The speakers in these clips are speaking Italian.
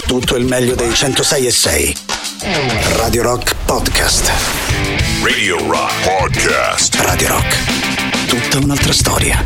tutto il meglio dei 106.6. Radio Rock Podcast. Radio Rock Podcast. Radio Rock, tutta un'altra storia.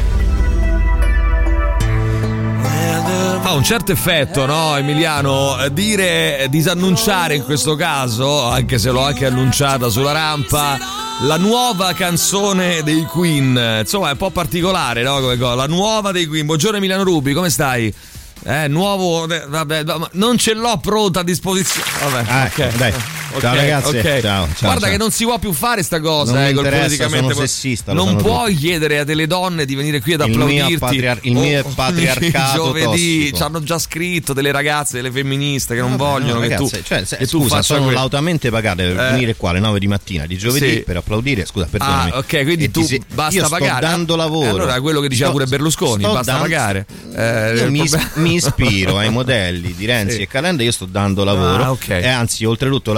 Ha un certo effetto, no, Emiliano? Disannunciare in questo caso, anche se l'ho anche annunciata sulla rampa, la nuova canzone dei Queen. Insomma, è un po' particolare, no? Come cosa? La nuova dei Queen. Buongiorno Emiliano Rubi, come stai? Nuovo, vabbè, non ce l'ho pronta a disposizione. Vabbè, ok, dai. Ciao ragazzi, okay. Ciao. Guarda che non si può più fare sta cosa, non mi politicamente. Sono sessista, non puoi tutti. chiedere a delle donne di venire qui ad applaudirti. Il mio patriarcato giovedì tossico. ci hanno già scritto delle ragazze, delle femministe che non vogliono che ragazze, tu tu faccia sono lautamente pagate per venire qua alle 9 di mattina di giovedì, sì, per applaudire. Scusa, perdonami. Ok, quindi tu basta pagare. Sto dando lavoro. Allora quello che diceva pure Berlusconi, basta pagare. Io mi ispiro ai modelli di Renzi e Calenda, io sto dando lavoro. E anzi, oltretutto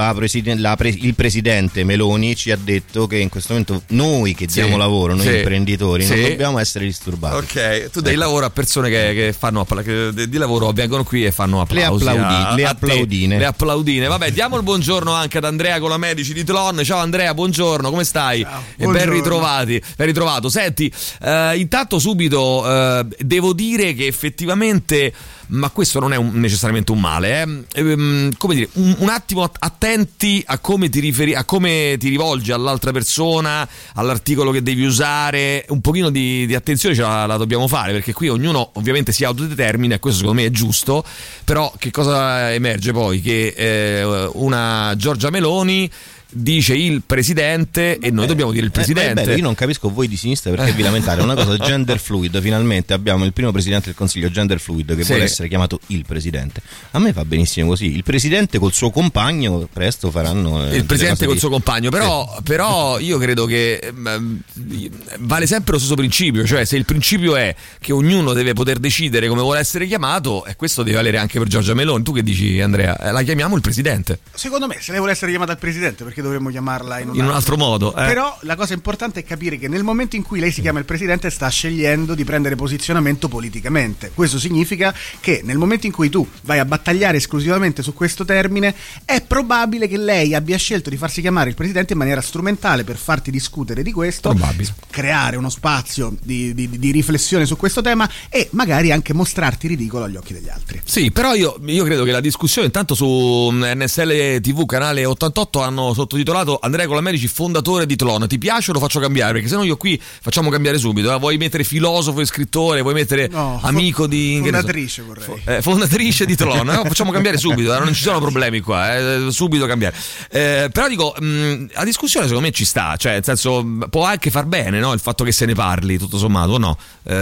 il presidente Meloni ci ha detto che in questo momento noi che diamo lavoro, noi imprenditori, non dobbiamo essere disturbati. Ok, tu dai lavoro a persone che fanno che di lavoro vengono qui e fanno applausi. Le applaudine. Le applaudine. Vabbè, diamo il buongiorno anche ad Andrea Colamedici di Tlon. Ciao Andrea, buongiorno, come stai? Ciao, e ben ritrovato. Senti, intanto subito devo dire che effettivamente, ma questo non è necessariamente un male, come dire, un attimo attenti a come ti rivolgi all'altra persona, all'articolo che devi usare, un pochino di attenzione ce la dobbiamo fare, perché qui ognuno ovviamente si autodetermina e questo secondo me è giusto, però che cosa emerge poi? Che una Giorgia Meloni dice il presidente e noi dobbiamo dire il presidente. Io non capisco voi di sinistra perché vi lamentate. Una cosa gender fluid, finalmente abbiamo il primo presidente del Consiglio gender fluid che vuole essere chiamato il presidente. A me va benissimo così. Il presidente col suo compagno presto faranno il presidente col suo compagno, però io credo che vale sempre lo stesso principio, cioè se il principio è che ognuno deve poter decidere come vuole essere chiamato, e questo deve valere anche per Giorgia Meloni. Tu che dici, Andrea? La chiamiamo il presidente? Secondo me, se lei vuole essere chiamata il presidente, perché dovremmo chiamarla in un altro modo. Però la cosa importante è capire che nel momento in cui lei si chiama il presidente sta scegliendo di prendere posizionamento politicamente. Questo significa che nel momento in cui tu vai a battagliare esclusivamente su questo termine, è probabile che lei abbia scelto di farsi chiamare il presidente in maniera strumentale per farti discutere di questo, creare uno spazio di riflessione su questo tema e magari anche mostrarti ridicolo agli occhi degli altri. Sì, però io credo che la discussione, intanto su NSL TV canale 88 hanno sottotitolato Andrea Colamedici fondatore di Tlon. Ti piace o lo faccio cambiare? Perché sennò io qui facciamo cambiare subito. Vuoi mettere filosofo e scrittore, vuoi mettere amico di fondatrice, vorrei fondatrice di Tlon. Facciamo cambiare subito, non ci sono problemi qua, subito cambiare. Però dico, la discussione secondo me ci sta, cioè nel senso può anche far bene, no? Il fatto che se ne parli tutto sommato, no?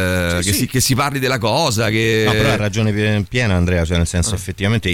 Che si parli della cosa, che no, però ha ragione piena Andrea, cioè nel senso effettivamente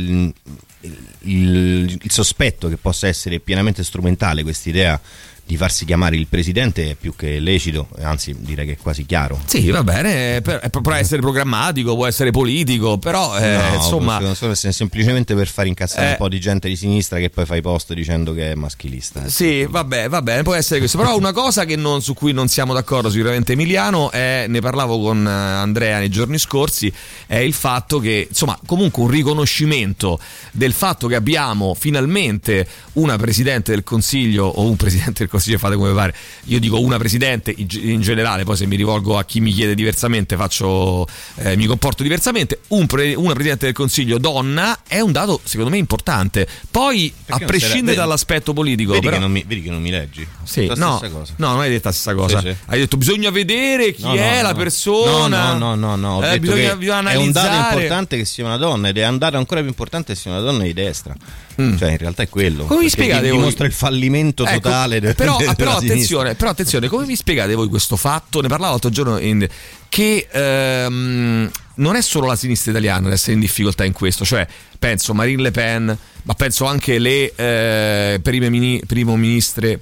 il sospetto che possa essere pienamente strumentale quest'idea di farsi chiamare il presidente è più che lecito, anzi direi che è quasi chiaro. Sì, va bene, può essere programmatico, può essere politico, però insomma semplicemente per far incazzare un po' di gente di sinistra che poi fa i post dicendo che è maschilista. Sì, va bene, può essere questo, però una cosa su cui non siamo d'accordo sicuramente Emiliano, ne parlavo con Andrea nei giorni scorsi, è il fatto che insomma comunque un riconoscimento del fatto che abbiamo finalmente una presidente del Consiglio o un presidente del Consiglio, fate come pare, io dico una presidente in generale, poi se mi rivolgo a chi mi chiede diversamente mi comporto diversamente, una presidente del Consiglio donna è un dato secondo me importante, poi perché a prescindere dall'aspetto politico, vedi, però, che non mi leggi? Sì, no, non hai detto la stessa cosa, sì. Hai detto bisogna vedere chi è la persona, no, ho detto bisogna analizzare. È un dato importante che sia una donna ed è un dato ancora più importante che sia una donna di destra. Cioè in realtà è quello. Come vi spiegate voi? Dimostra il fallimento totale però attenzione, come vi spiegate voi questo fatto? Ne parlavo l'altro giorno che non è solo la sinistra italiana ad essere in difficoltà in questo, cioè penso Marine Le Pen, ma penso anche le primo ministre,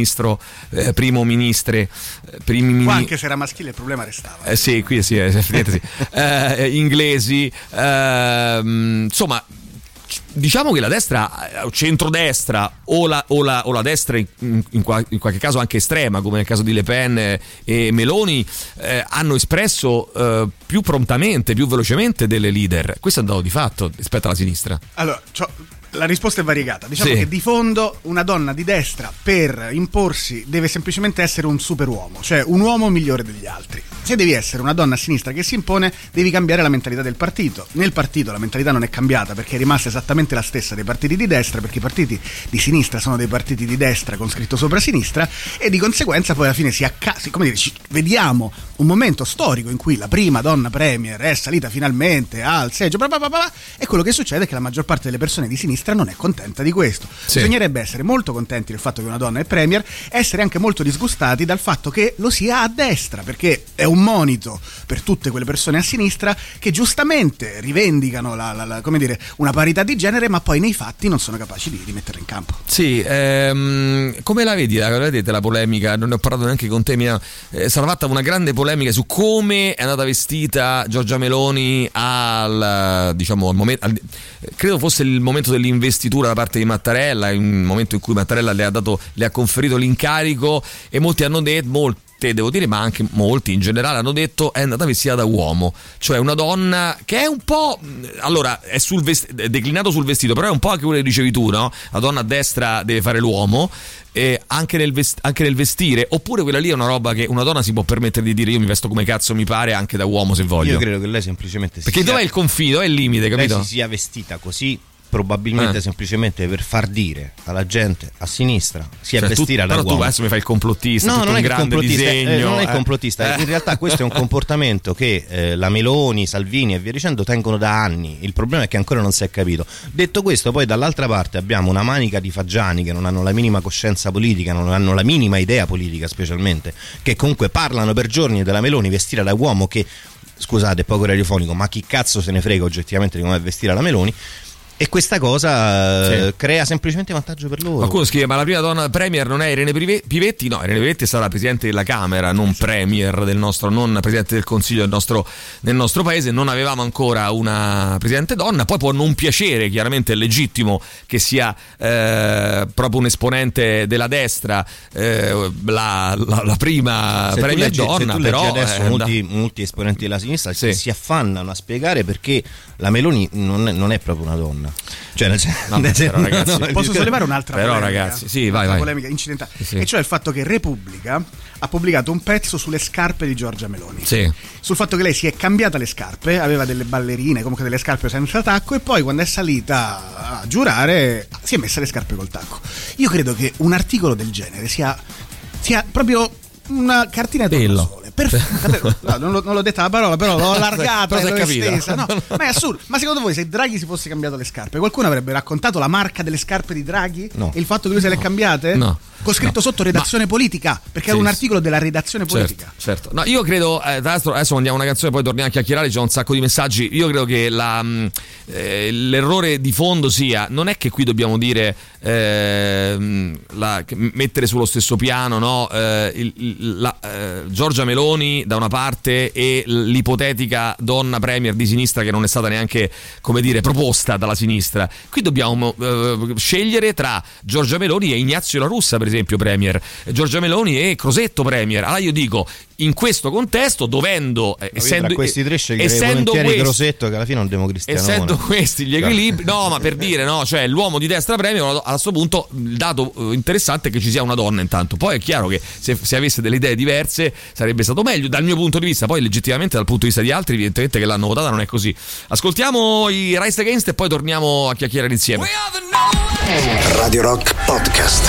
qua anche se era maschile il problema restava. Sì, qui sì, effettivamente sì. Inglesi, insomma diciamo che la destra, centrodestra o la destra in qualche caso anche estrema, come nel caso di Le Pen e Meloni, hanno espresso più prontamente, più velocemente delle leader. Questo è un dato di fatto rispetto alla sinistra. Allora, la risposta è variegata. Diciamo che di fondo una donna di destra per imporsi deve semplicemente essere un superuomo, cioè un uomo migliore degli altri. Se devi essere una donna a sinistra che si impone, devi cambiare la mentalità del partito. Nel partito la mentalità non è cambiata, perché è rimasta esattamente la stessa dei partiti di destra, perché i partiti di sinistra sono dei partiti di destra con scritto sopra sinistra, e di conseguenza poi alla fine vediamo un momento storico in cui la prima donna premier è salita finalmente al seggio, e quello che succede è che la maggior parte delle persone di sinistra non è contenta di questo. Bisognerebbe essere molto contenti del fatto che una donna è premier, essere anche molto disgustati dal fatto che lo sia a destra, perché è un monito per tutte quelle persone a sinistra che giustamente rivendicano una parità di genere, ma poi nei fatti non sono capaci di metterla in campo. Sì, come la vedete la polemica? Non ne ho parlato neanche con te, sarà fatta una grande polemica su come è andata vestita Giorgia Meloni al momento, credo fosse il momento dell'investitura da parte di Mattarella, il momento in cui Mattarella le ha conferito l'incarico, e molti hanno detto, devo dire, ma anche molti in generale hanno detto è andata vestita da uomo, cioè una donna che è un po', allora è declinato sul vestito, però è un po' anche quello che dicevi tu, no? La donna a destra deve fare l'uomo, anche nel vestire, oppure quella lì è una roba che una donna si può permettere di dire io mi vesto come cazzo mi pare anche da uomo se voglio. Io credo che lei semplicemente perché dov'è il confine, dov'è il limite, capito? Lei si sia vestita così probabilmente semplicemente per far dire alla gente a sinistra si è vestita da uomo. Però tu adesso mi fai il complottista, no, non è grande disegno, non è complottista. In realtà questo è un comportamento che la Meloni, Salvini e via dicendo tengono da anni. Il problema è che ancora non si è capito. Detto questo, poi dall'altra parte abbiamo una manica di fagiani che non hanno la minima coscienza politica, non hanno la minima idea politica specialmente, che comunque parlano per giorni della Meloni vestita da uomo, che, scusate, è poco radiofonico, ma chi cazzo se ne frega oggettivamente di come è vestita la Meloni. E questa cosa crea semplicemente vantaggio per loro. Qualcuno scrive: ma la prima donna premier non è Irene Pivetti? No, Irene Pivetti sarà presidente della Camera, non premier del nostro, non presidente del Consiglio del nostro paese. Non avevamo ancora una presidente donna. Poi può non piacere, chiaramente è legittimo che sia proprio un esponente della destra la prima premier donna, però adesso molti esponenti della sinistra si affannano a spiegare perché la Meloni non è proprio una donna. Cioè, ragazzi, posso sollevare un'altra però polemica? Ragazzi, sì, vai. Polemica incidentale, e cioè il fatto che Repubblica ha pubblicato un pezzo sulle scarpe di Giorgia Meloni, sul fatto che lei si è cambiata le scarpe, aveva delle ballerine, comunque delle scarpe senza tacco, e poi quando è salita a giurare si è messa le scarpe col tacco. Io credo che un articolo del genere sia proprio una cartina di tornasole. Perfetto, non l'ho detta la parola, però l'ho allargata e l'ho estesa. No, ma è assurdo. Ma secondo voi, se Draghi si fosse cambiato le scarpe, qualcuno avrebbe raccontato la marca delle scarpe di Draghi? No. E il fatto che lui se le è cambiate? No. Con scritto sotto redazione politica, perché era un articolo della redazione politica. Certo. No, io credo, tra l'altro adesso mandiamo una canzone, poi torniamo a chiacchierare, c'è un sacco di messaggi. Io credo che l'errore di fondo sia, non è che qui dobbiamo dire mettere sullo stesso piano, no, Giorgia Meloni da una parte e l'ipotetica donna premier di sinistra che non è stata neanche, come dire, proposta dalla sinistra. Qui dobbiamo scegliere tra Giorgia Meloni e Ignazio La Russa, per esempio, premier, Giorgia Meloni e Crosetto premier. Allora io dico, in questo contesto, dovendo essendo tra questi tre sceglierei volentieri Crosetto, che alla fine è un democristiano. Essendo questi gli equilibri, no, ma per dire, no, cioè l'uomo di destra premier, a questo punto il dato interessante è che ci sia una donna intanto. Poi è chiaro che se avesse delle idee diverse sarebbe stato meglio dal mio punto di vista, poi legittimamente dal punto di vista di altri evidentemente che l'hanno votata non è così. Ascoltiamo i Rise Against e poi torniamo a chiacchierare insieme. Radio Rock Podcast.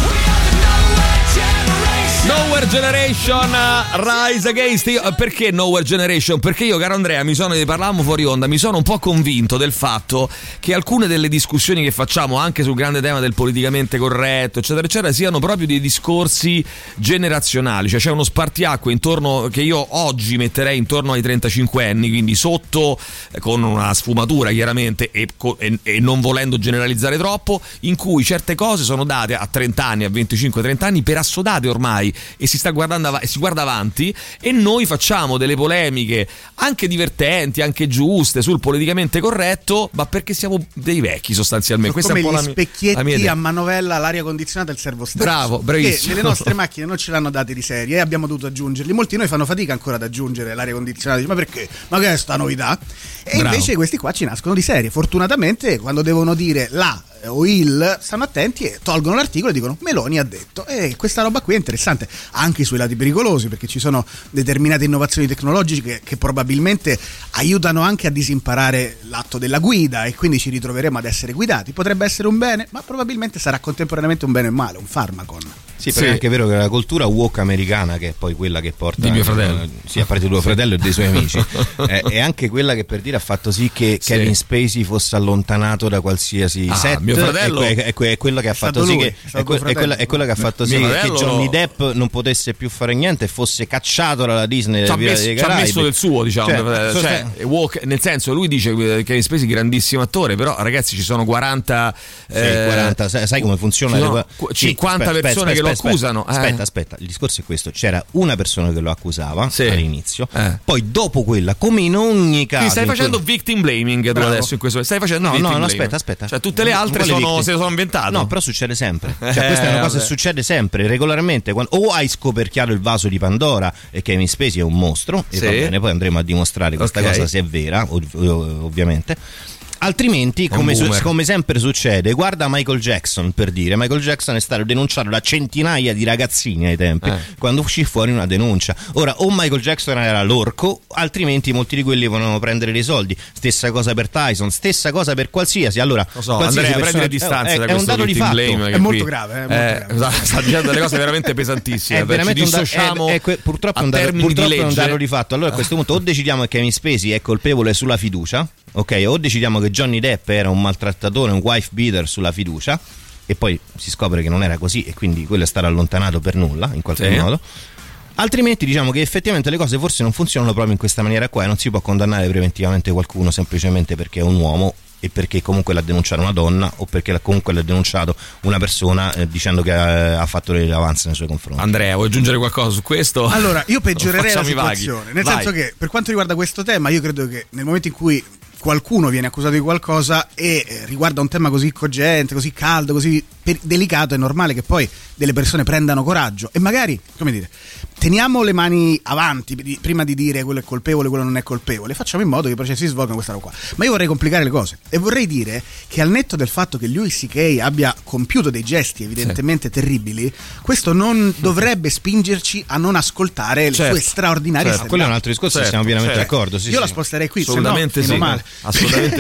Nowhere Generation, Rise Against. Perché Nowhere Generation? Perché io, caro Andrea, ne parlavamo fuori onda, mi sono un po' convinto del fatto che alcune delle discussioni che facciamo anche sul grande tema del politicamente corretto, eccetera eccetera, siano proprio dei discorsi generazionali. Cioè c'è uno spartiacque intorno, che io oggi metterei intorno ai 35 anni, quindi sotto, con una sfumatura chiaramente e non volendo generalizzare troppo, in cui certe cose sono date a 30 anni, a 25-30 anni per assodate ormai. e si sta guardando si guarda avanti, e noi facciamo delle polemiche anche divertenti, anche giuste sul politicamente corretto, ma perché siamo dei vecchi sostanzialmente. Questa come è un po' gli specchietti a manovella, l'aria condizionata e il servostesso. Bravo, bravissimo. Che nelle nostre macchine non ce l'hanno dati di serie e abbiamo dovuto aggiungerli. Molti di noi fanno fatica ancora ad aggiungere l'aria condizionata. Ma perché? Ma che è sta novità? E Bravo. invece questi qua ci nascono di serie. Fortunatamente quando devono dire la o il stanno attenti e tolgono l'articolo e dicono Meloni ha detto. E questa roba qui è interessante anche sui lati pericolosi, perché ci sono determinate innovazioni tecnologiche che probabilmente aiutano anche a disimparare l'atto della guida e quindi ci ritroveremo ad essere guidati. Potrebbe essere un bene, ma probabilmente sarà contemporaneamente un bene e un male, un farmacon. Sì, però è anche vero che la cultura woke americana, che è poi quella che porta di mio fratello, a parte di tuo fratello e dei suoi amici, è anche quella che, per dire, ha fatto sì che Kevin Spacey fosse allontanato da qualsiasi set. Mio fratello è quella che ha fatto sì che è quella che ha fatto sì che Johnny Depp non potesse più fare niente e fosse cacciato dalla Disney. Ci ha messo del suo, diciamo, woke, nel senso, lui dice che Kevin Spacey grandissimo attore, però ragazzi ci sono 40 sai come funziona? 50 persone che lo accusano. Aspetta, il discorso è questo: c'era una persona che lo accusava all'inizio, poi dopo quella, come in ogni caso. Quindi stai facendo victim blaming tu adesso in questo. Stai facendo aspetta. Cioè tutte le altre se lo sono inventate. No, però succede sempre. Cioè, questa è una cosa che succede sempre, regolarmente. O hai scoperchiaato il vaso di Pandora e Kevin Spacey è un mostro, e va bene, poi andremo a dimostrare questa cosa se è vera, ovviamente. Altrimenti, come sempre succede, guarda Michael Jackson, per dire. Michael Jackson è stato denunciato da centinaia di ragazzini ai tempi, quando uscì fuori una denuncia. Ora, o Michael Jackson era l'orco, altrimenti molti di quelli volevano prendere dei soldi. Stessa cosa per Tyson, stessa cosa per qualsiasi. Allora, Andrea, prendi le distanze da questo, è un dato di fatto. È molto grave. Sta dicendo delle cose veramente pesantissime. È veramente ci dissociamo purtroppo è un dato di fatto. Allora, a questo punto o decidiamo che Kevin Spacey è colpevole sulla fiducia, ok, o decidiamo che Johnny Depp era un maltrattatore, un wife beater sulla fiducia, e poi si scopre che non era così e quindi quello è stato allontanato per nulla in qualche modo. Altrimenti diciamo che effettivamente le cose forse non funzionano proprio in questa maniera qua, e non si può condannare preventivamente qualcuno semplicemente perché è un uomo e perché comunque l'ha denunciato una donna, o perché comunque l'ha denunciato una persona dicendo che ha fatto le rilevanze nei suoi confronti. Andrea, vuoi aggiungere qualcosa su questo? Allora, io peggiorerei la situazione, nel senso che per quanto riguarda questo tema, io credo che nel momento in cui qualcuno viene accusato di qualcosa e riguarda un tema così cogente, così caldo, così delicato, è normale che poi delle persone prendano coraggio e magari, come dire, teniamo le mani avanti prima di dire quello è colpevole, quello non è colpevole, facciamo in modo che i processi si svolgano questa roba qua. Ma io vorrei complicare le cose e vorrei dire che, al netto del fatto che Louis C.K. abbia compiuto dei gesti evidentemente terribili, questo non dovrebbe spingerci a non ascoltare le sue straordinarie stand-up. Quello è un altro discorso, siamo pienamente d'accordo. Io la sposterei qui, assolutamente se no, male. Assolutamente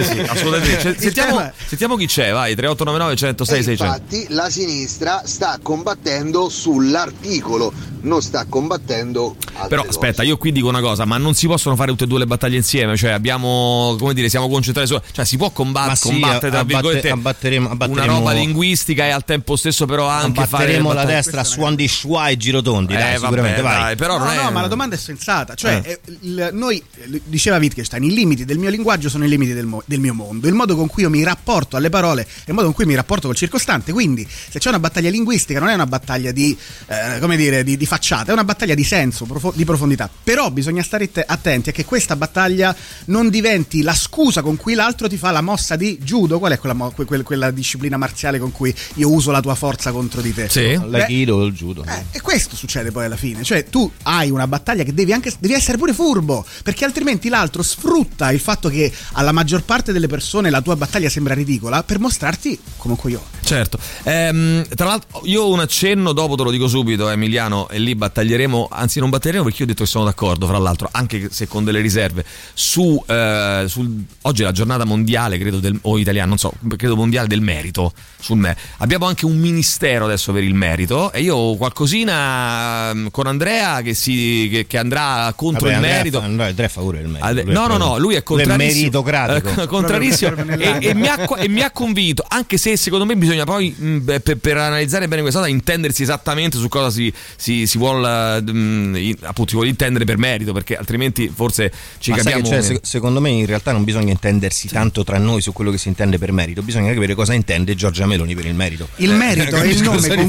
sì. Sentiamo chi c'è, vai, 3899 106 600. Infatti la sinistra sta combattendo sull'articolo, non sta combattendo altre Però cose. aspetta, io qui dico una cosa, ma non si possono fare tutte e due le battaglie insieme, cioè abbiamo, come dire, siamo concentrati su, cioè si può combattere tra virgolette una roba linguistica e al tempo stesso però anche fare la destra, suon di schwa e girotondi, sicuramente vai. Però ma la domanda è sensata, cioè noi, diceva Wittgenstein, i limiti del mio linguaggio sono i limiti del mio mondo, il modo con cui io mi rapporto alle parole è il modo con cui mi rapporto col circostante. Quindi se c'è una battaglia linguistica non è una battaglia di facciata, è una battaglia di senso, di profondità. Però bisogna stare attenti a che questa battaglia non diventi la scusa con cui l'altro ti fa la mossa di judo. Qual è quella disciplina marziale con cui io uso la tua forza contro di te? Sì, l'aikido, il judo. E questo succede poi alla fine, cioè tu hai una battaglia che devi essere pure furbo, perché altrimenti l'altro sfrutta il fatto che alla maggior parte delle persone la tua battaglia sembra ridicola per mostrarti come un coglione. Certo. Tra l'altro io ho un accenno, dopo te lo dico subito, Emiliano, e lì battaglieremo, anzi non batteremo perché io ho detto che sono d'accordo, fra l'altro, anche se con delle riserve, oggi è la giornata mondiale, credo, o italiana, non so, credo mondiale del merito. Abbiamo anche un ministero adesso per il merito e io ho qualcosina con Andrea che andrà contro il merito. Andrea è a favore del merito. No, lui è contrarissimo. Meritocratico. Contrarissimo e mi ha convinto, anche se secondo me bisogna bisogna poi per analizzare bene questa cosa intendersi esattamente su cosa si vuole appunto si vuole intendere per merito, perché altrimenti forse ci capiamo. Secondo me in realtà non bisogna intendersi tanto tra noi su quello che si intende per merito, bisogna capire cosa intende Giorgia Meloni per il merito. Il merito è il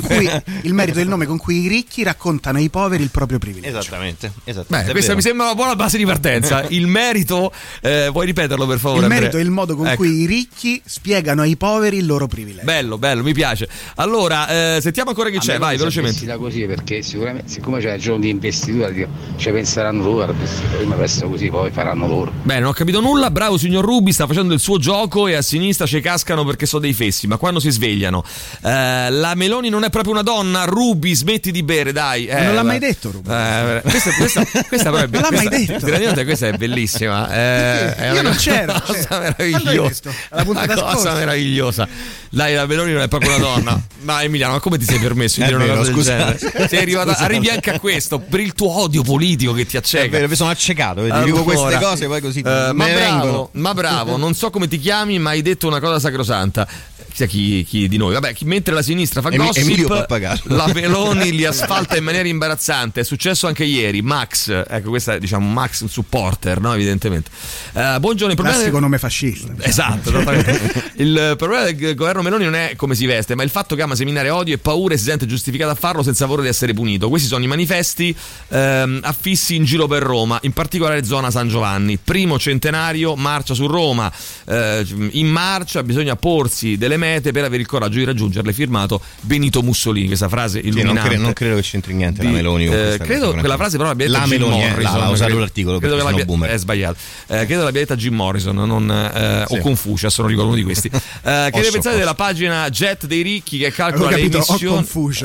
nome con cui i ricchi raccontano ai poveri il proprio privilegio. Esattamente. Beh, questa mi sembra una buona base di partenza. Il merito, vuoi ripeterlo per favore? Il merito è il modo con cui i ricchi spiegano ai poveri il loro privilegio. Bello, mi piace. Allora, sentiamo ancora chi c'è, vai velocemente. Così, perché sicuramente siccome c'è il giorno di investitura ci penseranno loro, prima presto così poi faranno loro. Bene, non ho capito nulla. Bravo signor Rubi, sta facendo il suo gioco e a sinistra ci cascano perché sono dei fessi, ma quando si svegliano la Meloni non è proprio una donna. Rubi, smetti di bere, dai. Non l'ha mai detto Rubi. Questa però è non l'ha mai detto. Questa è bellissima. Io non c'ero. Una cosa meravigliosa. Una cosa meravigliosa. Dai, la Meloni non è proprio una donna. Ma Emiliano, ma come ti sei permesso di dire una cosa del genere? Sei arrivi anche a questo per il tuo odio politico che ti acceca. Mi sono accecato, dico queste cose poi così ma bravo, non so come ti chiami, ma hai detto una cosa sacrosanta. Chi di noi? Vabbè, mentre la sinistra fa gossip, la Meloni li asfalta in maniera imbarazzante. È successo anche ieri. Max, ecco, questa è diciamo Max un supporter, no? Evidentemente. Buongiorno, il classico nome fascista. Esatto, il problema del governo Meloni non è come si veste, ma il fatto che ama seminare odio e paura e si sente giustificato a farlo senza paura di essere punito. Questi sono i manifesti affissi in giro per Roma, in particolare zona San Giovanni. Primo centenario, marcia su Roma. In marcia bisogna porsi delle mete per avere il coraggio di raggiungerle. Firmato Benito Mussolini. Questa frase illuminante. Non credo che c'entri niente la Meloni con credo che la frase però l'abbia detta Jim Morrison. Ha usato l'articolo credo perché sono boomer. È sbagliato. Credo l'abbia detta Jim Morrison o Confucius, non ricordo uno di questi. Che ne pensate della pagina Jet dei ricchi che calcola le emissioni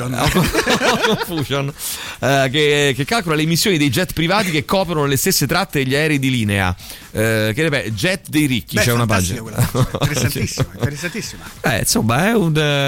Confusion che calcola le emissioni dei jet privati che coprono le stesse tratte degli aerei di linea? Jet dei ricchi. C'è una pagina interessantissima. Insomma, è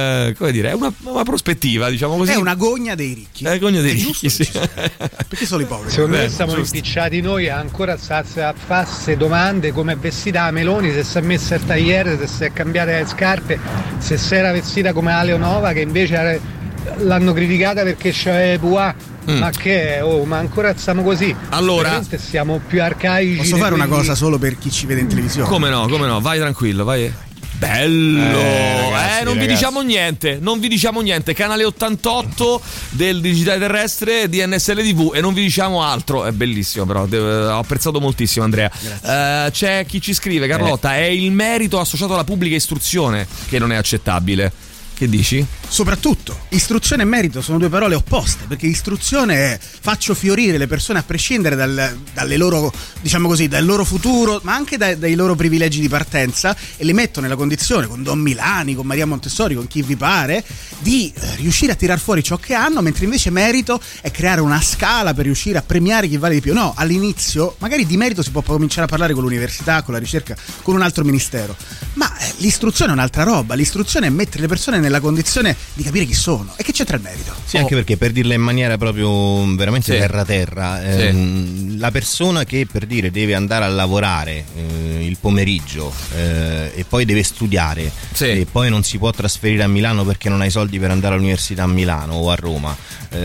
è una prospettiva, diciamo così. È una gogna dei ricchi. È gogna dei ricchi, sì. Perché solo i poveri? Secondo me siamo impicciati noi a ancora a farsi domande come è vestita la Meloni, se si è messa il tagliere, se si è cambiate le scarpe, se si era vestita come la Leonova, che invece l'hanno criticata perché c'è Pua. Ma che ma ancora stiamo così. Allora veramente siamo più arcaici. Posso fare una cosa solo per chi ci vede in televisione? Come no, vai tranquillo, vai. Bello, ragazzi, non vi diciamo niente. Canale 88 del digitale terrestre di NSL TV e non vi diciamo altro. È bellissimo, però ho apprezzato moltissimo, Andrea. C'è chi ci scrive, Carlotta, è il merito associato alla pubblica istruzione che non è accettabile. Che dici? Soprattutto, istruzione e merito sono due parole opposte, perché istruzione è faccio fiorire le persone a prescindere dalle loro, diciamo così, dal loro futuro, ma anche dai loro privilegi di partenza, e le metto nella condizione, con Don Milani, con Maria Montessori, con chi vi pare, di riuscire a tirar fuori ciò che hanno, mentre invece merito è creare una scala per riuscire a premiare chi vale di più. No, all'inizio magari di merito si può cominciare a parlare con l'università, con la ricerca, con un altro ministero, ma l'istruzione è un'altra roba. L'istruzione è mettere le persone nella condizione di capire chi sono. E che c'entra il merito? Sì, anche perché, per dirla in maniera proprio veramente terra, la persona che, per dire, deve andare a lavorare il pomeriggio e poi deve studiare e poi non si può trasferire a Milano perché non ha i soldi per andare all'università a Milano o a Roma,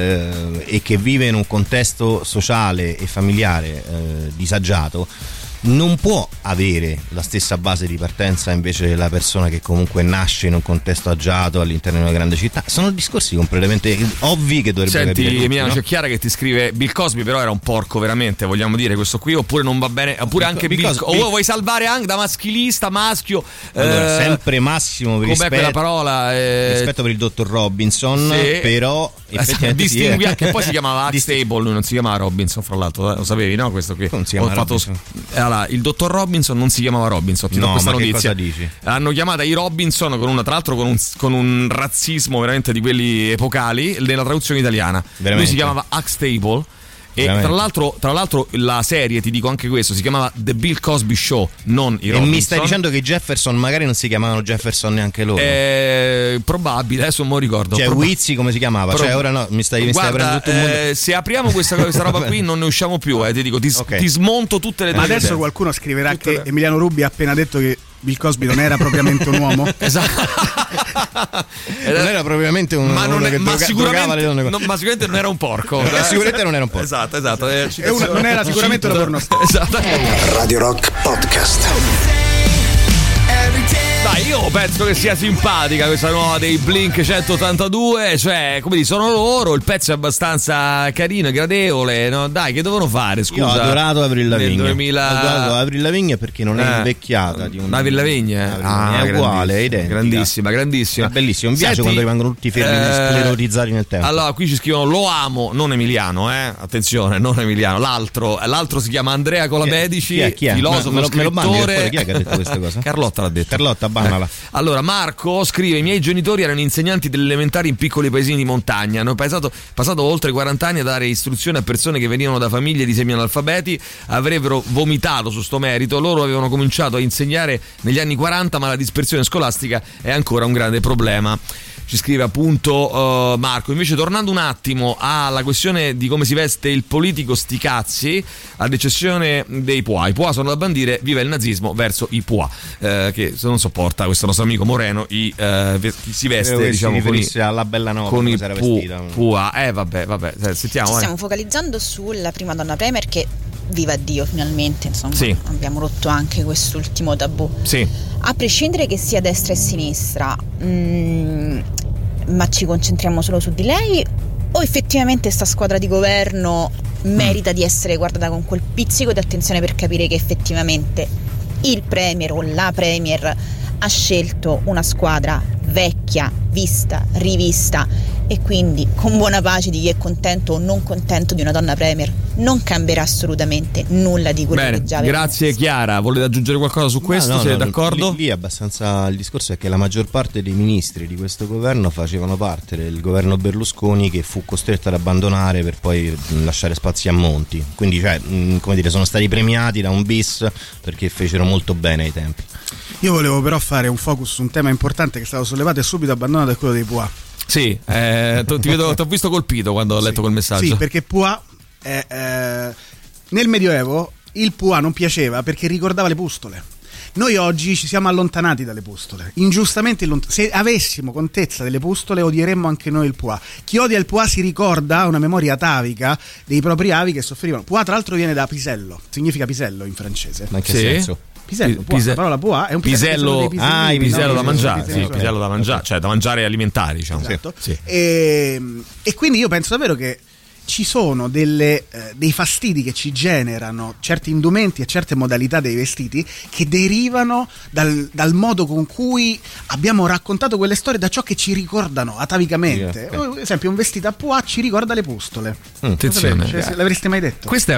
e che vive in un contesto sociale e familiare disagiato, non può avere la stessa base di partenza invece della persona che comunque nasce in un contesto agiato all'interno di una grande città. Sono discorsi completamente ovvi che dovrebbero capire tutti. Emiliano, no? C'è Chiara che ti scrive: Bill Cosby però era un porco veramente, vogliamo dire questo qui, oppure non va bene, oppure anche Bill Cosby, o vuoi salvare anche da maschilista, maschio, allora, sempre massimo rispetto, quella parola, rispetto per il dottor Robinson, però distingue che poi si chiamava Huxtable, lui non si chiamava Robinson, fra l'altro, lo sapevi, no? Questo qui non si chiama Robinson. Allora, il dottor Robinson non si chiamava Robinson, ti do questa notizia. Cosa dici? Hanno chiamata i Robinson tra l'altro con un razzismo veramente di quelli epocali nella traduzione italiana. Veramente? Lui si chiamava Huxtable. E tra l'altro la serie, ti dico anche questo, si chiamava The Bill Cosby Show, non i Robinson. E mi stai dicendo che i Jefferson magari non si chiamavano Jefferson neanche loro? Probabile, adesso non me lo ricordo. Wizzy come si chiamava? Ora no, mi stai aprendo tutto il mondo. Se apriamo questa roba qui non ne usciamo più, ti dico, ti smonto tutte le tue Ma adesso qualcuno scriverà che Emiliano Rubi ha appena detto che Bill Cosby non era propriamente un uomo? Esatto. Non era propriamente un uomo che drogava le donne. Ma sicuramente non era un porco. Sicuramente non era un porco. Esatto. Non era sicuramente una pornostar. Esatto. Radio Rock Podcast. Dai, io penso che sia simpatica questa nuova dei Blink 182, cioè, come dire, sono loro, il pezzo è abbastanza carino e gradevole, no? Dai, che devono fare, scusa? Io ho adorato Avril Lavigne. Ho adorato Avril Lavigne perché non è invecchiata di un... Avril Lavigne? È uguale, è identica. Grandissima. È bellissimo, mi piace quando rimangono tutti fermi sclerotizzati nel tempo. Allora, qui ci scrivono lo amo, non Emiliano, attenzione, non Emiliano, l'altro si chiama Andrea Colamedici, chi è? filosofo, scrittore. Chi è che ha detto queste cose? Carlotta l'ha detto. Carlotta, bannala. Allora, Marco scrive: i miei genitori erano insegnanti delle elementari in piccoli paesini di montagna, hanno passato oltre 40 anni a dare istruzione a persone che venivano da famiglie di semi-analfabeti, avrebbero vomitato su sto merito. Loro avevano cominciato a insegnare negli anni 40, ma la dispersione scolastica è ancora un grande problema. Ci scrive appunto Marco. Invece, tornando un attimo alla questione di come si veste il politico, sti cazzi, ad eccezione dei PUA. I PUA sono da bandire, viva il nazismo verso i PUA, che non sopporta questo nostro amico Moreno, chi si veste, diciamo, con alla bella nota, con i PUA. Vabbè, sentiamo. Ci stiamo focalizzando sulla prima donna premier che, viva Dio, finalmente, insomma, sì, abbiamo rotto anche quest'ultimo tabù. Sì. A prescindere che sia destra e sinistra, ma ci concentriamo solo su di lei, o effettivamente sta squadra di governo merita di essere guardata con quel pizzico di attenzione per capire che effettivamente il premier o la premier ha scelto una squadra vecchia, vista, rivista, e quindi con buona pace di chi è contento o non contento di una donna premier non cambierà assolutamente nulla di quello che già aveva. Grazie Chiara, volete aggiungere qualcosa su questo? Siete d'accordo? Lì abbastanza, il discorso è che la maggior parte dei ministri di questo governo facevano parte del governo Berlusconi, che fu costretto ad abbandonare per poi lasciare spazi a Monti, quindi come dire, sono stati premiati da un bis perché fecero molto bene ai tempi. Io volevo però fare un focus su un tema importante che è stato sollevato e subito abbandonato, è quello dei PUA. Sì, ti ho visto colpito quando ho letto quel messaggio. Sì, perché PUA nel Medioevo il PUA non piaceva perché ricordava le pustole. Noi oggi ci siamo allontanati dalle pustole, ingiustamente se avessimo contezza delle pustole odieremmo anche noi il PUA. Chi odia il PUA si ricorda, ha una memoria atavica dei propri avi che soffrivano. PUA tra l'altro viene da pisello, significa pisello in francese. Ma in che senso? Pisello, la parola PUA è un pisello, pisello da mangiare, pisello da mangiare, cioè da mangiare alimentari, diciamo. Esatto. Sì. E quindi io penso davvero che ci sono dei fastidi che ci generano certi indumenti e certe modalità dei vestiti che derivano dal modo con cui abbiamo raccontato quelle storie, da ciò che ci ricordano atavicamente. Per esempio, un vestito a PUA ci ricorda le pustole. Attenzione, l'avreste mai detto? Questa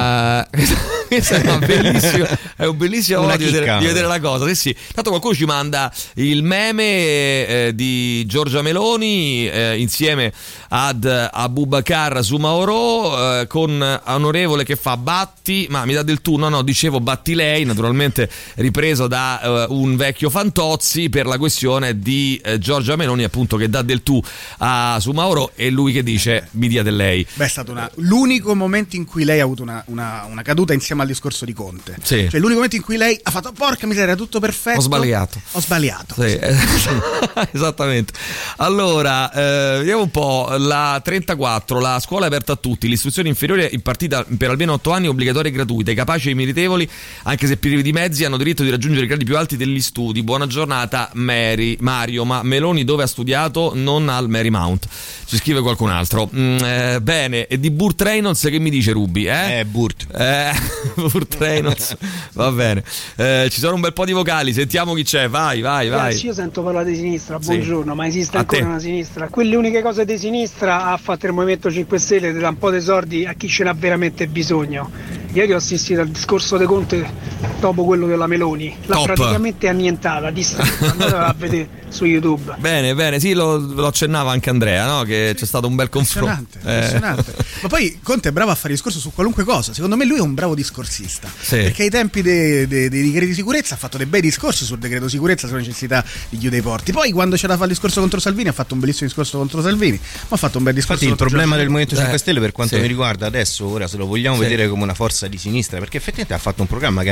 è un bellissimo modo di vedere la cosa. Sì. Tanto qualcuno ci manda il meme di Giorgia Meloni insieme ad Abubakar su Mauro, con Onorevole che fa batti, ma mi dà del tu, no, dicevo batti lei, naturalmente ripreso da un vecchio Fantozzi per la questione di Giorgia Meloni, appunto, che dà del tu a su Mauro e lui che dice mi dia del lei. Beh, è stato l'unico momento in cui lei ha avuto una caduta insieme al discorso di Conte. Sì. Cioè l'unico momento in cui lei ha fatto porca miseria, tutto perfetto. Ho sbagliato. Sì. Esattamente. Allora, vediamo un po'. La 34, la scuola è aperta a tutti, l'istruzione inferiore impartita per almeno 8 anni, obbligatoria e gratuita. I capaci e i meritevoli, anche se privi di mezzi, hanno diritto di raggiungere i gradi più alti degli studi. Buona giornata Mario, ma Meloni dove ha studiato? Non al Marymount, ci scrive qualcun altro. Bene, e di Burt Reynolds che mi dice Ruby? Burt Reynolds, va bene. Ci sono un bel po' di vocali, sentiamo chi c'è, vai. Ragazzi, io sento parlare di sinistra, buongiorno, sì. Ma esiste ancora una sinistra? Quelle uniche cose di sinistra ha fatto il Movimento 5 Stelle, dà un po' di soldi a chi ce n'ha veramente bisogno. Ieri ho assistito al discorso di Conte dopo quello della Meloni, l'ha praticamente annientata, distrutta, andate a vedere su YouTube. Bene, sì, lo accennava anche Andrea, no? Che c'è stato un bel confronto. Impressionante. Ma poi Conte è bravo a fare discorso su qualunque cosa. Secondo me lui è un bravo discorsista. Sì. Perché ai tempi dei decreti di sicurezza ha fatto dei bei discorsi sul decreto sicurezza, sulla necessità di chiudere i porti. Poi quando c'era da fare il discorso contro Salvini ha fatto un bellissimo discorso contro Salvini, ma ha fatto un bel discorso. Infatti il problema del Movimento 5 Stelle per quanto mi riguarda adesso, ora se lo vogliamo vedere come una forza di sinistra, perché effettivamente ha fatto un programma che ha molti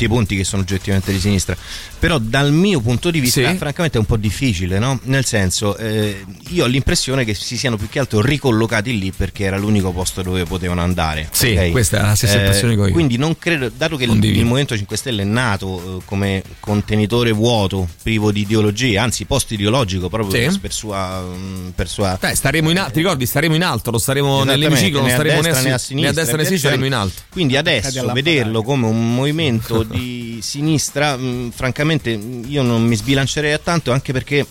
Tremonti, che sono oggettivamente di sinistra, però dal mio punto di vista francamente è un po' difficile, no? Nel senso, io ho l'impressione che si siano più che altro ricollocati lì perché era l'unico posto dove potevano andare. Sì, okay? Questa è la stessa impressione che ho io. Quindi non credo, dato che il Movimento 5 Stelle è nato come contenitore vuoto, privo di ideologie, anzi post-ideologico proprio per sua staremo ti ricordi, staremo in alto, lo staremo nell'emiciclo, non staremo né a destra né a sinistra, staremo in alto. Quindi adesso vederlo come un movimento di sinistra, francamente io non mi sbilancerei a tanto, anche perché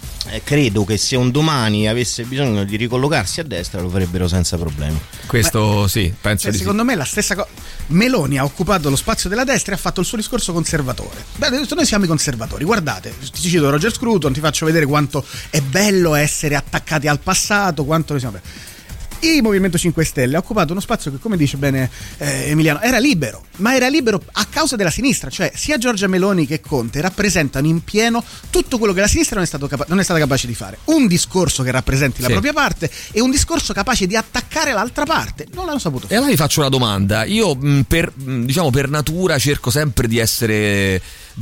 credo che se un domani avesse bisogno di ricollocarsi a destra lo farebbero senza problemi. Questo penso di secondo me la stessa cosa. Meloni ha occupato lo spazio della destra e ha fatto il suo discorso conservatore. Noi siamo i conservatori, guardate, ti cito Roger Scruton, ti faccio vedere quanto è bello essere attaccati al passato, quanto noi siamo. Il Movimento 5 Stelle ha occupato uno spazio che, come dice bene Emiliano, era libero, ma era libero a causa della sinistra, cioè sia Giorgia Meloni che Conte rappresentano in pieno tutto quello che la sinistra non è stata capace di fare. Un discorso che rappresenti la propria parte e un discorso capace di attaccare l'altra parte. Non l'hanno saputo fare. E allora vi faccio una domanda. Io per natura cerco sempre di essere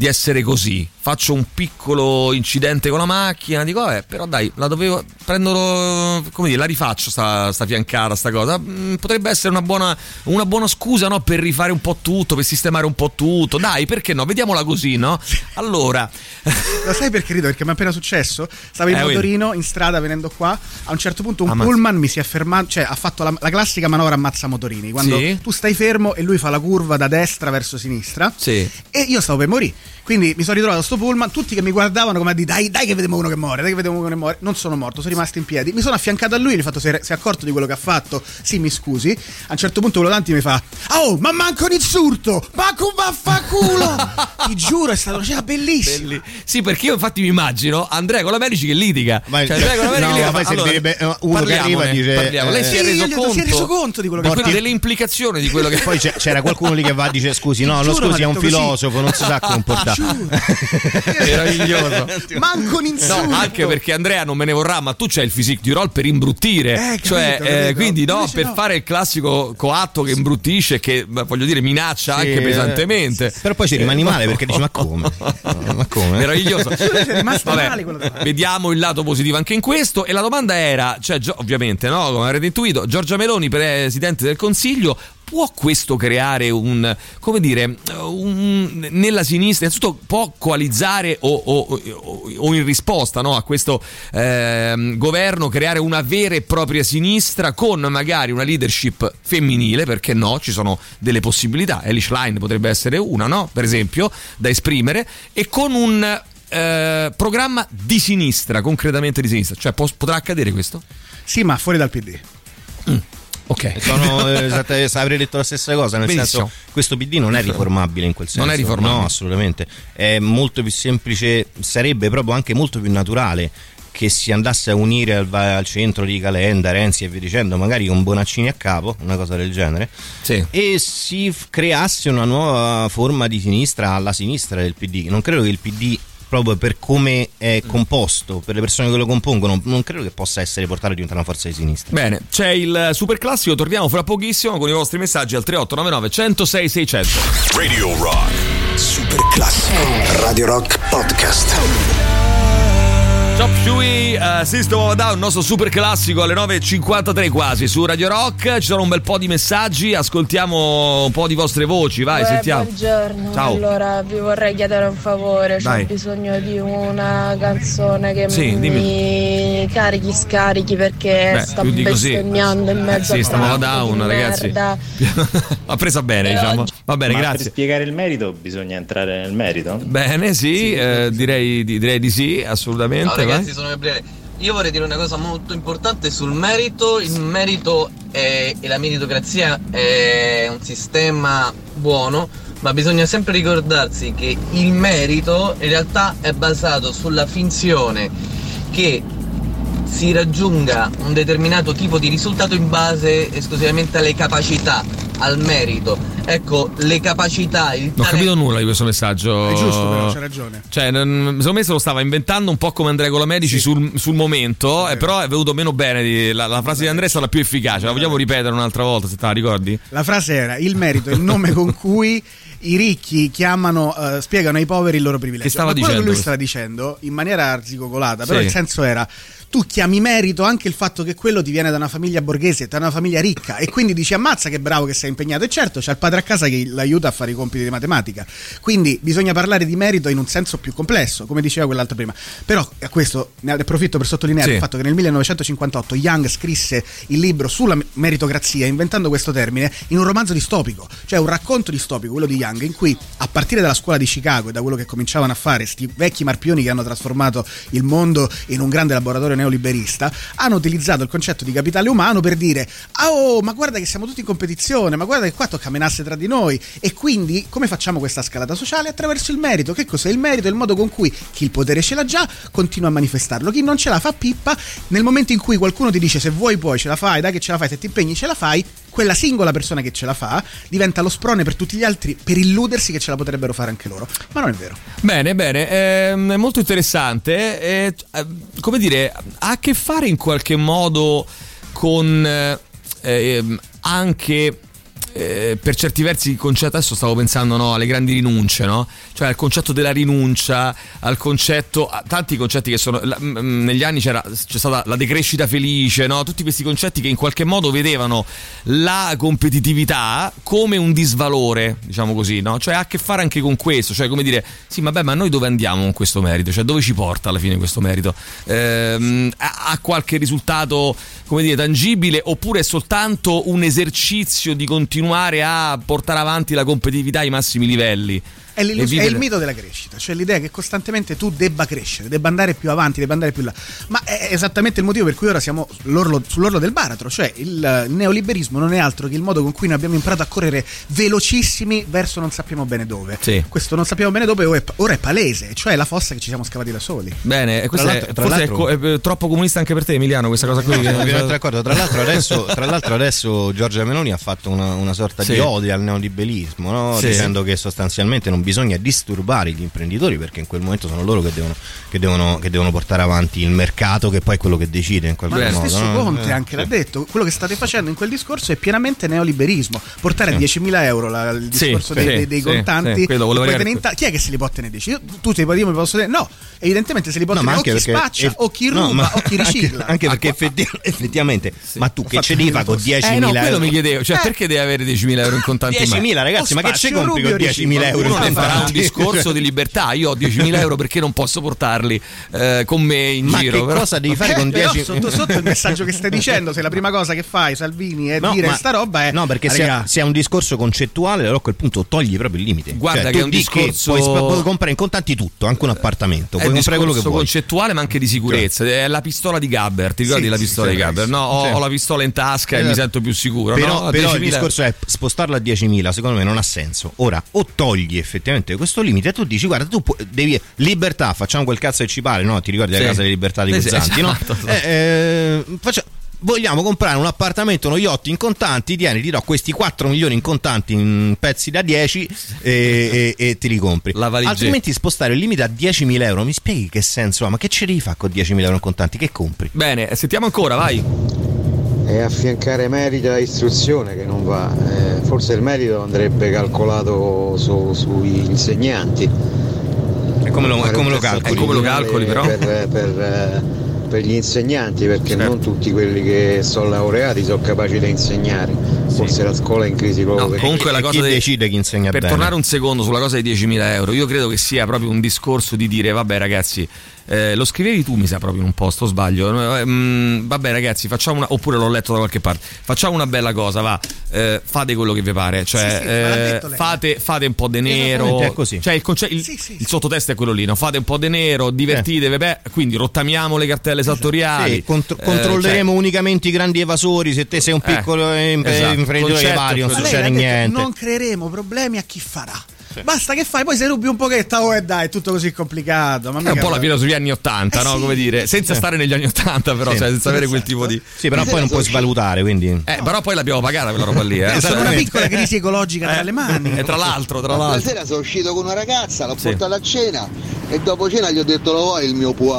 così. Faccio un piccolo incidente con la macchina, dico però dai, la dovevo prendo, come dire, la rifaccio sta fiancata, sta cosa. Potrebbe essere una buona scusa, no, per rifare un po' tutto, per sistemare un po' tutto. Dai, perché no? Vediamola così, no? Allora, lo sai perché rido? Perché mi è appena successo. Stavo in motorino in strada venendo qua, a un certo punto un pullman mi si è fermato, cioè ha fatto la classica manovra ammazza motorini, quando tu stai fermo e lui fa la curva da destra verso sinistra. E io stavo per morire. Quindi mi sono ritrovato a sto pullman, tutti che mi guardavano come a dire dai che vediamo uno che muore, non sono morto, sono rimasto in piedi, mi sono affiancato a lui, gli ho fatto si è accorto di quello che ha fatto, sì mi scusi, a un certo punto quello davanti mi fa ma manco un insulto, manco un vaffanculo, ti giuro è stato bellissimo. Sì, perché io infatti mi immagino Andrea con la Medici che litiga, Andrea con la Medici che poi servirebbe uno che arriva e dice lei si è reso conto di quello che ha fatto, delle implicazioni di quello che poi c'era qualcuno lì che va e dice scusi, no, lo scusi, è un filosofo, non si sa comportare. Meraviglioso. Manco un insulto. No, anche perché Andrea non me ne vorrà, ma tu c'hai il physique du roll per imbruttire, capito. Quindi per fare il classico coatto che imbruttisce, che voglio dire minaccia anche pesantemente. Però poi ci rimani male perché dici ma come? Meraviglioso. Male vediamo il lato positivo anche in questo. E la domanda era, ovviamente, no, come avrete intuito, Giorgia Meloni, Presidente del Consiglio, può questo creare nella sinistra, innanzitutto può coalizzare o in risposta, no, a questo governo, creare una vera e propria sinistra con magari una leadership femminile, perché no, ci sono delle possibilità, Elly Schlein potrebbe essere una, no, per esempio, da esprimere, e con un programma di sinistra, concretamente di sinistra, cioè potrà accadere questo? Sì, ma fuori dal PD. Ok, avrei detto la stessa cosa, nel senso, questo PD non è riformabile in quel senso. Non è riformabile. No, assolutamente. È molto più semplice, sarebbe proprio anche molto più naturale che si andasse a unire al centro di Calenda, Renzi e via dicendo, magari con Bonaccini a capo, una cosa del genere, e si creasse una nuova forma di sinistra alla sinistra del PD. Non credo che il PD, proprio per come è composto, per le persone che lo compongono, non credo che possa essere portato a diventare una forza di sinistra. Bene, c'è il super classico, torniamo fra pochissimo con i vostri messaggi al 3899 106 600. Radio Rock super classico. Radio Rock Podcast. Chop Suey, System of a Down, nostro super classico alle 9.53 quasi su Radio Rock. Ci sono un bel po' di messaggi, ascoltiamo un po' di vostre voci, vai, sentiamo. Buongiorno. Ciao. Allora vi vorrei chiedere un favore, ho bisogno di una canzone che mi scarichi perché sta bestemmiando in mezzo a System of a Down, ragazzi. Ha presa bene, diciamo. Va bene, grazie. Per spiegare il merito bisogna entrare nel merito? Bene, sì. Direi di sì, assolutamente. No, ragazzi, sono Gabriele. Io vorrei dire una cosa molto importante sul merito. Il merito e la meritocrazia è un sistema buono, ma bisogna sempre ricordarsi che il merito in realtà è basato sulla finzione che si raggiunga un determinato tipo di risultato in base esclusivamente alle capacità, al merito. Ecco, le capacità, il non ho capito nulla di questo messaggio. È giusto, però c'è ragione. Cioè, secondo me se lo stava inventando un po' come Andrea con la Medici sul momento, però è venuto meno bene. La frase di Andrea è stata più efficace. La vogliamo ripetere un'altra volta, se te la ricordi? La frase era: il merito è il nome con cui i ricchi spiegano ai poveri il loro privilegio. Che stava quello che lui dicendo? stava dicendo in maniera arzigogolata, però Sì. il senso era: tu chiami merito anche il fatto che quello ti viene da una famiglia borghese, da una famiglia ricca, e quindi dici ammazza che bravo che sei impegnato, e certo c'è il padre a casa che l'aiuta a fare i compiti di matematica, quindi bisogna parlare di merito in un senso più complesso, come diceva quell'altro prima. Però a questo ne approfitto per sottolineare il fatto che nel 1958 Young scrisse il libro sulla meritocrazia, inventando questo termine in un romanzo distopico, cioè un racconto distopico, quello di Young, in cui a partire dalla scuola di Chicago e da quello che cominciavano a fare sti vecchi marpioni che hanno trasformato il mondo in un grande laboratorio neoliberista, hanno utilizzato il concetto di capitale umano per dire: oh, ma guarda che siamo tutti in competizione, ma guarda che qua tocca menasse tra di noi, e quindi come facciamo questa scalata sociale? Attraverso il merito. Che cos'è il merito? È il modo con cui chi il potere ce l'ha già continua a manifestarlo, chi non ce la fa pippa. Nel momento in cui qualcuno ti dice se vuoi puoi, ce la fai, dai che ce la fai, se ti impegni ce la fai, quella singola persona che ce la fa diventa lo sprone per tutti gli altri per illudersi che ce la potrebbero fare anche loro, ma non è vero. Bene, è molto interessante, come dire, ha a che fare in qualche modo con anche per certi versi il concetto, adesso stavo pensando, no, alle grandi rinunce, no? Cioè al concetto della rinuncia, al concetto, tanti concetti che sono negli anni c'è stata la decrescita felice, no? Tutti questi concetti che in qualche modo vedevano la competitività come un disvalore, diciamo così, no? Cioè ha a che fare anche con questo, cioè come dire, sì, vabbè, ma noi dove andiamo con questo merito? Cioè dove ci porta alla fine questo merito? Ha qualche risultato, come dire, tangibile, oppure è soltanto un esercizio di continuare a portare avanti la competitività ai massimi livelli? È il mito della crescita, cioè l'idea che costantemente tu debba crescere, debba andare più avanti, debba andare più là. Ma è esattamente il motivo per cui ora siamo sull'orlo del baratro, cioè il neoliberismo non è altro che il modo con cui noi abbiamo imparato a correre velocissimi verso non sappiamo bene dove. Sì. Questo non sappiamo bene dove ora è palese, cioè la fossa che ci siamo scavati da soli. Bene, questo forse è troppo comunista anche per te, Emiliano, questa cosa qui. Tra l'altro adesso Giorgia Meloni ha fatto una sorta di ode al neoliberismo, no? Dicendo che sostanzialmente non bisogna disturbare gli imprenditori, perché in quel momento sono loro che devono portare avanti il mercato, che poi è quello che decide in qualche modo. Ma lo stesso Conte anche l'ha detto, quello che state facendo in quel discorso è pienamente neoliberismo, portare a 10.000 euro il discorso dei contanti. Chi è che se li può tenere 10? Tu ti puoi dire, mi posso tenere? No, evidentemente se li può tenere o chi spaccia o chi ruba o chi ricicla. Anche perché effettivamente ma tu che ce li fa con 10.000 euro? Quello mi chiedevo, cioè perché devi avere 10.000 euro in contanti? 10.000 ragazzi, ma che ci compri con 10.000 euro? Uno ne farà un discorso di libertà. Io ho 10.000 euro, perché non posso portarli con me in giro? Che cosa devi fare con 10.000? Sotto il messaggio che stai dicendo, se la prima cosa che fai, Salvini, è dire sta roba, è no, perché se è un discorso concettuale, allora a quel punto togli proprio il limite. Guarda, che è un discorso, puoi comprare in contanti tutto, anche un appartamento, puoi comprare quello che vuoi. Concettuale, ma anche di sicurezza. È la pistola di Gabber, ti ricordi la pistola di Gabber? No, ho la pistola in tasca e mi sento più sicuro. Però il discorso è spostarlo a 10.000, secondo me non ha senso. Ora, o togli effettivamente questo limite e tu dici guarda, tu devi libertà, facciamo quel cazzo che ci pare, no? Ti ricordi la casa delle libertà di Guzzanti, no? Vogliamo comprare un appartamento, uno yacht in contanti, ti do questi 4 milioni in contanti in pezzi da 10 e ti li compri. Altrimenti spostare il limite a 10.000 euro, mi spieghi che senso ha? Ma che ce devi fare con 10.000 euro in contanti? Che compri? Bene, sentiamo ancora, vai. E affiancare merito alla istruzione che non va, forse il merito andrebbe calcolato sugli insegnanti. E come lo calcoli però? Per gli insegnanti, perché non tutti quelli che sono laureati sono capaci di insegnare. Forse la scuola è in crisi proprio. No, comunque la cosa decide chi insegna per bene. Tornare un secondo sulla cosa dei 10.000 euro, io credo che sia proprio un discorso di dire vabbè ragazzi, lo scrivevi tu mi sa proprio in un posto, sbaglio, vabbè ragazzi facciamo oppure l'ho letto da qualche parte, facciamo una bella cosa, va, fate quello che vi pare, cioè fate un po' di nero, è così. Cioè il sottotesto è quello lì, no? Fate un po' di nero, divertitevi, quindi rottamiamo le cartelle esattoriali, controlleremo unicamente i grandi evasori, se te sei un piccolo imprenditore vario non succede niente, non creeremo problemi a chi farà. Basta che fai, poi se rubi un pochetto dai, è tutto così complicato. Ma è un po' la filosofia anni 80, no? Come dire, senza stare negli anni 80 però, cioè senza avere quel tipo di... Sì, però poi non puoi svalutare, quindi... però poi l'abbiamo pagata quella roba lì, È una piccola crisi ecologica tra le mani. E tra l'altro La sera sono uscito con una ragazza, l'ho portata a cena e dopo cena gli ho detto lo vuoi il mio pois?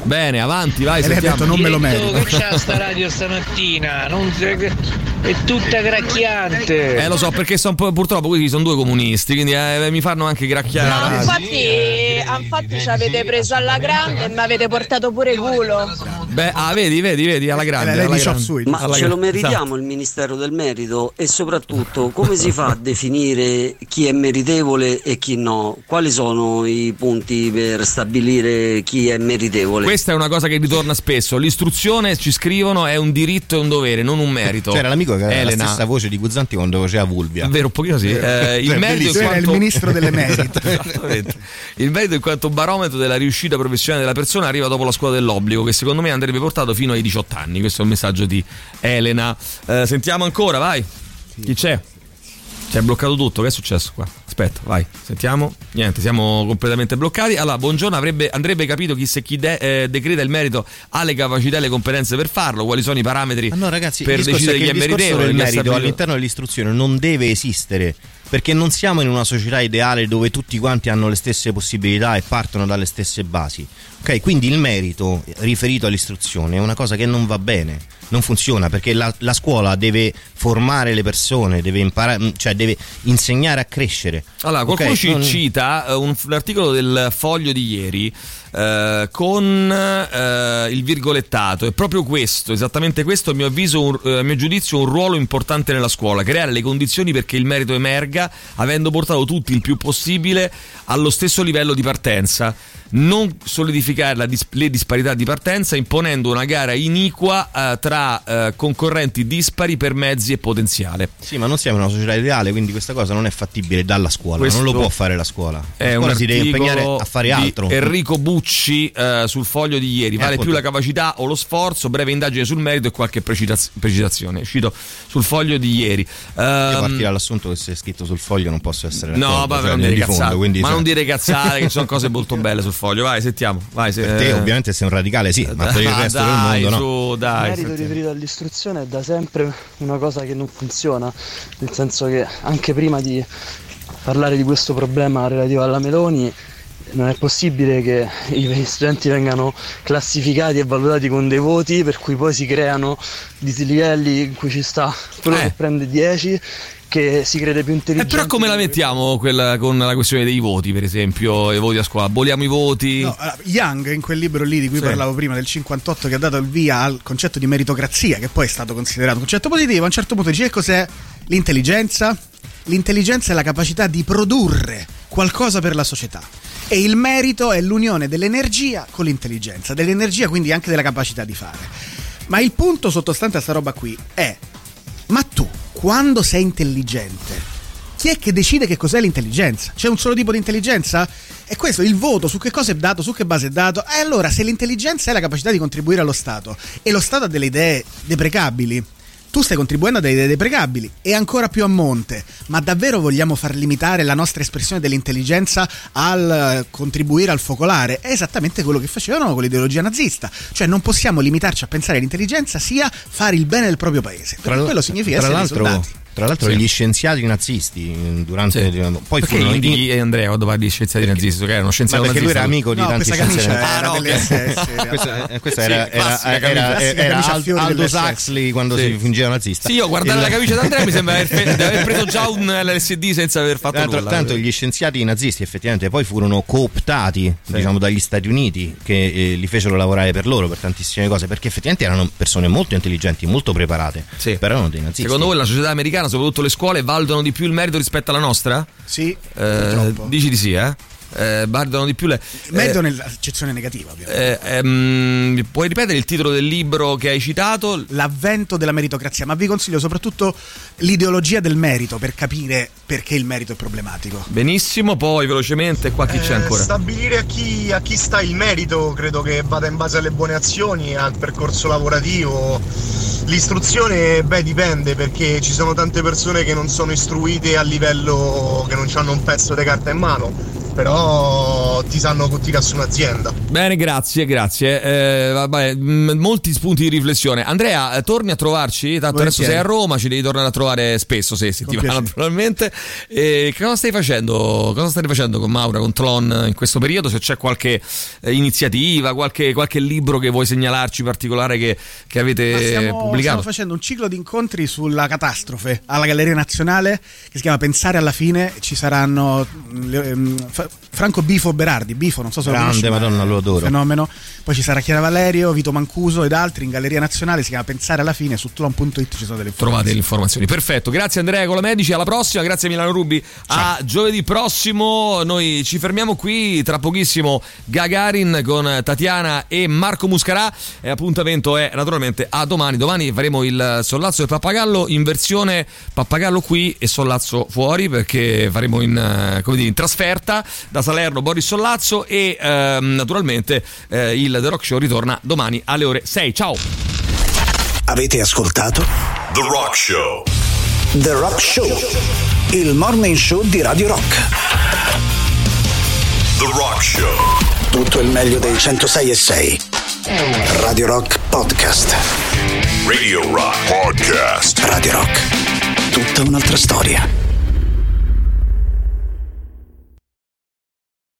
Bene, avanti, vai. E lei ha detto non me lo merito. Che c'ha sta radio stamattina? È tutta gracchiante. Lo so, perché purtroppo qui sono due comunisti, quindi mi fanno anche gracchiare. No, infatti ci avete preso alla grande e mi avete portato pure culo. Beh, vedi, alla grande. Ma ce lo meritiamo il Ministero del Merito? E soprattutto, come si fa a definire chi è meritevole e chi no? Quali sono i punti per stabilire chi è meritevole? Questa è una cosa che ritorna spesso. L'istruzione, ci scrivono, è un diritto e un dovere, non un merito. C'era l'amico che aveva la stessa voce di Guzzanti quando faceva Vulvia. Vero, un pochino sì. Il merito è il ministro delle merito. Il merito in quanto barometro della riuscita professionale della persona arriva dopo la scuola dell'obbligo, che secondo me andrebbe portato fino ai 18 anni. Questo è il messaggio di Elena. Sentiamo ancora, vai. Chi c'è? Si è bloccato tutto, che è successo qua? Aspetta, vai, sentiamo. Niente, siamo completamente bloccati. Allora, buongiorno, andrebbe capito chi decreta il merito ha le capacità e le competenze per farlo, quali sono i parametri ragazzi, per decidere chi è meritevole. Il merito all'interno dell'istruzione non deve esistere, perché non siamo in una società ideale dove tutti quanti hanno le stesse possibilità e partono dalle stesse basi. Ok, quindi il merito riferito all'istruzione è una cosa che non va bene, non funziona, perché la scuola deve formare le persone, deve imparare, cioè deve insegnare a crescere. Allora, qualcuno ci cita l'articolo del Foglio di ieri con il virgolettato. È proprio questo, esattamente questo, a mio avviso, a mio giudizio, un ruolo importante nella scuola: creare le condizioni perché il merito emerga, avendo portato tutti il più possibile allo stesso livello di partenza, non solidificare le disparità di partenza imponendo una gara iniqua tra concorrenti dispari per mezzi e potenziale. Sì, ma non siamo in una società ideale, quindi questa cosa non è fattibile dalla scuola. Questo non lo può fare la scuola. La scuola si deve impegnare a fare altro. Enrico Bucci sul Foglio di ieri. Vale più la capacità o lo sforzo? Breve indagine sul merito e qualche precisazione. È uscito sul Foglio di ieri. Io partirò dall'assunto che se è scritto sul foglio non posso essere no, vabbè, non dire cazzate. Ma non dire cazzate, che ci sono cose molto belle sul foglio. Vai, sentiamo. Vai, per te ovviamente sei un radicale, sì, ma per il resto del mondo no. Il merito riferito all'istruzione è da sempre una cosa che non funziona, nel senso che anche prima di parlare di questo problema relativo alla Meloni non è possibile che gli studenti vengano classificati e valutati con dei voti, per cui poi si creano dislivelli in cui ci sta quello che prende 10, che si crede più intelligente. Però come la mettiamo con la questione dei voti, per esempio, i voti a scuola? Aboliamo i voti? No, Young, in quel libro lì di cui parlavo prima, del 58, che ha dato il via al concetto di meritocrazia, che poi è stato considerato un concetto positivo, a un certo punto dice: che cos'è l'intelligenza? L'intelligenza è la capacità di produrre qualcosa per la società, e il merito è l'unione dell'energia con l'intelligenza, dell'energia quindi anche della capacità di fare. Ma il punto sottostante a sta roba qui è: ma tu, quando sei intelligente, chi è che decide che cos'è l'intelligenza? C'è un solo tipo di intelligenza? E questo, il voto, su che cosa è dato, su che base è dato? E allora, se l'intelligenza è la capacità di contribuire allo Stato, e lo Stato ha delle idee deprecabili, tu stai contribuendo a delle idee deprecabili, e ancora più a monte. Ma davvero vogliamo far limitare la nostra espressione dell'intelligenza al contribuire al focolare? È esattamente quello che facevano con l'ideologia nazista. Cioè non possiamo limitarci a pensare l'intelligenza sia fare il bene del proprio paese, perché quello significa essere soldati. Tra l'altro gli scienziati nazisti durante poi perché furono e Andrea quando parli di scienziati nazisti, che era uno scienziato nazista, perché lui era amico di tanti scienziati. Questa era Aldous Huxley quando si fingeva nazista. Sì, io guardare la camicia d'Andrea mi sembra di aver preso già un LSD senza aver fatto nulla. Tanto gli scienziati nazisti effettivamente poi furono cooptati, diciamo, dagli Stati Uniti, che li fecero lavorare per loro per tantissime cose, perché effettivamente erano persone molto intelligenti, molto preparate, però erano dei nazisti. Secondo voi la società americana, soprattutto le scuole, valutano di più il merito rispetto alla nostra? Sì, dici di sì, valutano di più merito nell'accezione negativa, ovviamente. Puoi ripetere il titolo del libro che hai citato? L'avvento della meritocrazia, ma vi consiglio soprattutto l'ideologia del merito per capire perché il merito è problematico. Benissimo, poi velocemente qua chi c'è ancora? Stabilire a chi sta il merito credo che vada in base alle buone azioni, al percorso lavorativo. L'istruzione, dipende, perché ci sono tante persone che non sono istruite a livello, che non hanno un pezzo di carta in mano. però ti cazzo un'azienda. Bene, grazie. Vabbè, molti spunti di riflessione. Andrea, torni a trovarci, tanto adesso sei a Roma, ci devi tornare a trovare spesso, se ti va naturalmente. Cosa stai facendo con Maura, con Tlon in questo periodo? Se c'è qualche iniziativa, qualche libro che vuoi segnalarci particolare che avete pubblicato? Stiamo facendo un ciclo di incontri sulla catastrofe alla Galleria Nazionale che si chiama Pensare alla fine. Ci saranno Franco Bifo Berardi, non so se lo conosci, Madonna, lo adoro, fenomeno. Poi ci sarà Chiara Valerio, Vito Mancuso ed altri in Galleria Nazionale, si chiama Pensare alla fine, su tlon.it ci sono delle informazioni. Trovate le informazioni. Perfetto, grazie Andrea Colamedici, alla prossima, grazie Milano Rubi. Ciao. A giovedì prossimo, noi ci fermiamo qui, tra pochissimo Gagarin con Tatiana e Marco Muscarà, e appuntamento è naturalmente a domani faremo il Sollazzo del Pappagallo in versione Pappagallo qui e Sollazzo fuori, perché faremo in trasferta da Salerno Boris Sollazzo, e naturalmente il The Rock Show ritorna domani alle ore 6. Ciao. Avete ascoltato The Rock Show. The Rock Show, il morning show di Radio Rock. The Rock Show. Tutto il meglio dei 106.6. Radio Rock Podcast. Radio Rock Podcast. Radio Rock. Tutta un'altra storia.